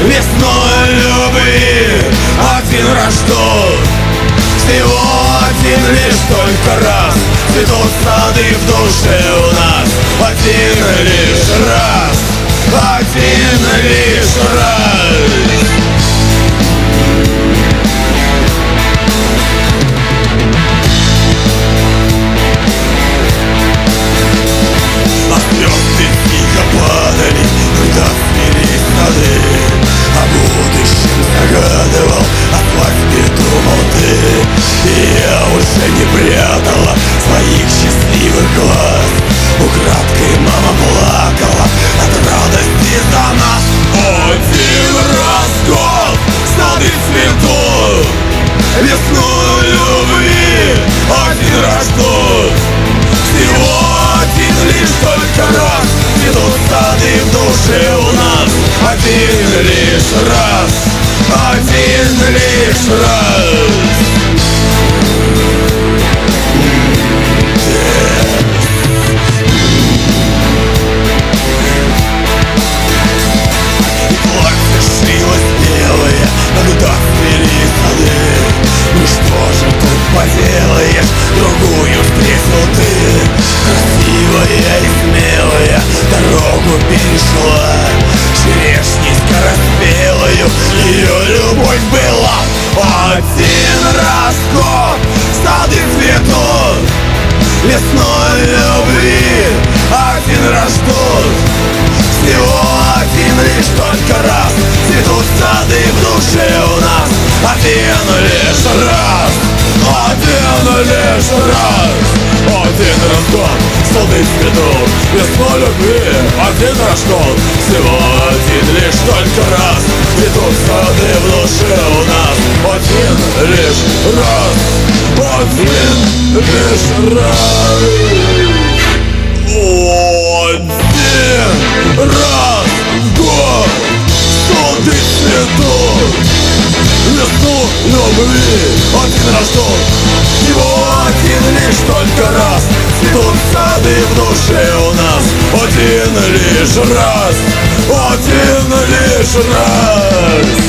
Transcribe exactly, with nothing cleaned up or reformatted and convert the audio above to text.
весной любви один рожден. Всего один лишь только раз цветут сады в душе у нас. Один лишь раз, один лишь раз. А звезды тихо падали, когда цвели сады. О будущем загадывал, о свадьбе думал ты. И я уже не прятала своих счастливых глаз. Украдкой мама плакала от радости за нас. Один раз год сады цветут, весной любви один рожден. Всего один лишь только раз цветут сады в душе у нас. Один лишь раз, один лишь раз. Платье шилось белое, когда цвели сады. Ну что же тут поделаешь, другую встретил ты. Красивая и смелая дорогу перешла, черешней скороспелою ее любовь была. Один раз год сады цветут, весной любви один рожден. Всего один лишь только раз цветут сады в душе у нас. Один лишь раз, один лишь раз. Один раз год сады цветут, весной любви один рожден. Всего один лишь только раз цветут сады в душе у нас. Один лишь раз, один лишь раз. Один раз год сады цветут, весной любви один рожден. Всего один лишь только раз цветут сады в душе у нас. Один лишь раз, один лишь раз.